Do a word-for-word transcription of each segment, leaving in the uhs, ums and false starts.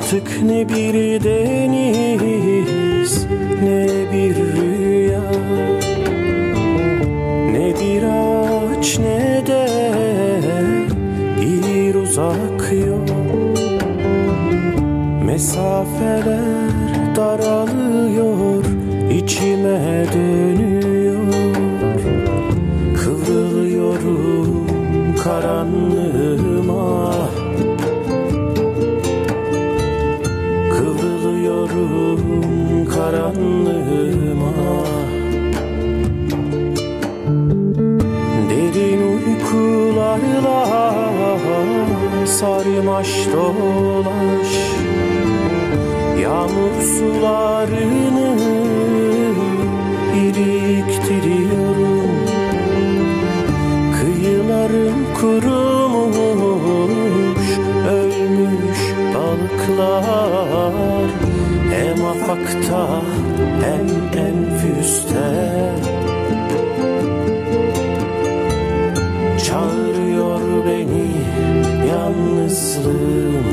Artık ne bir deniz, ne bir rüya, ne bir ağaç, ne de bir uzak yol. Mesafeler daralıyor, içime dönüyor. Kıvrılıyorum karanlığıma, kıvrılıyorum karanlığıma. Derin uykularla sarmaş dolaş, yağmur sularını biriktiriyorum. Kıyılarım kurumuş, ölmüş balıklar, hem afakta hem enfüste. Çağırıyor beni yalnızlığım.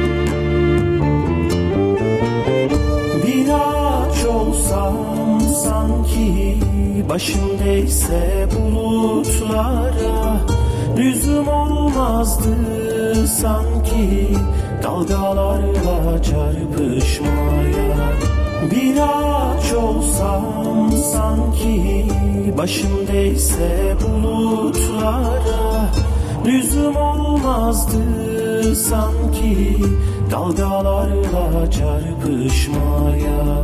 Bir ağaç olsam sanki, başım değse bulutlara, lüzum olmazdı sanki dalgalarla çarpışmaya. Bir ağaç olsam sanki, başım değse bulutlara, lüzum olmazdı sanki dalgalarla çarpışmaya.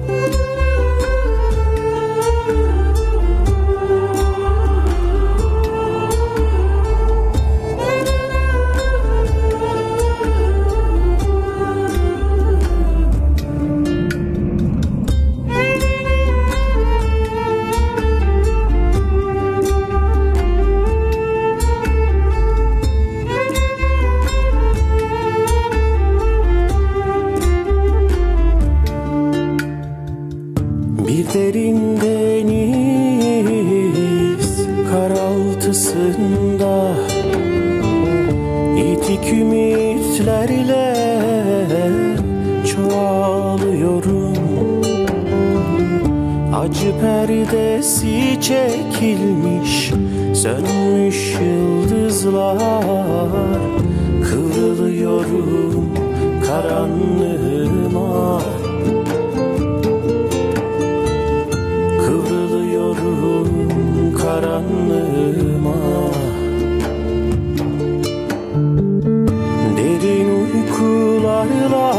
Derin deniz karaltısında, yitik ümitlerle çoğalıyorum. Acı perdesi çekilmiş, sönmüş yıldızlar, kıvrılıyorum karanlığıma. Karanlığıma. Derin uykularla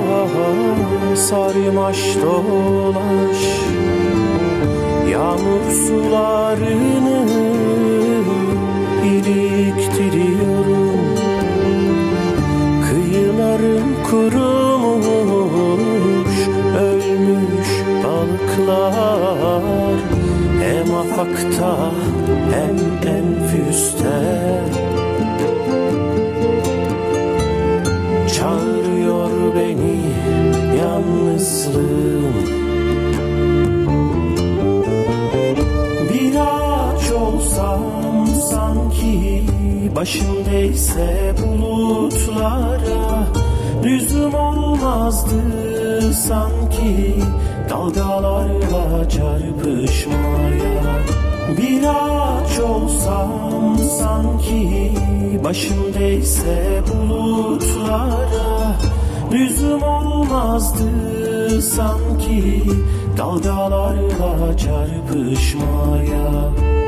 sarmaş dolaş, yağmur sularını biriktiriyorum. Kıyılarım kurumuş, ölmüş balıklar, hem afakta hem enfüste. Çağırıyor beni yalnızlığım. Bir ağaç olsam sanki, başım değse bulutlara, lüzum olmazdı sanki dalgalarla çarpışmaya. Bir ağaç olsam sanki, başım değse bulutlara, lüzum olmazdı sanki dalgalarla çarpışmaya.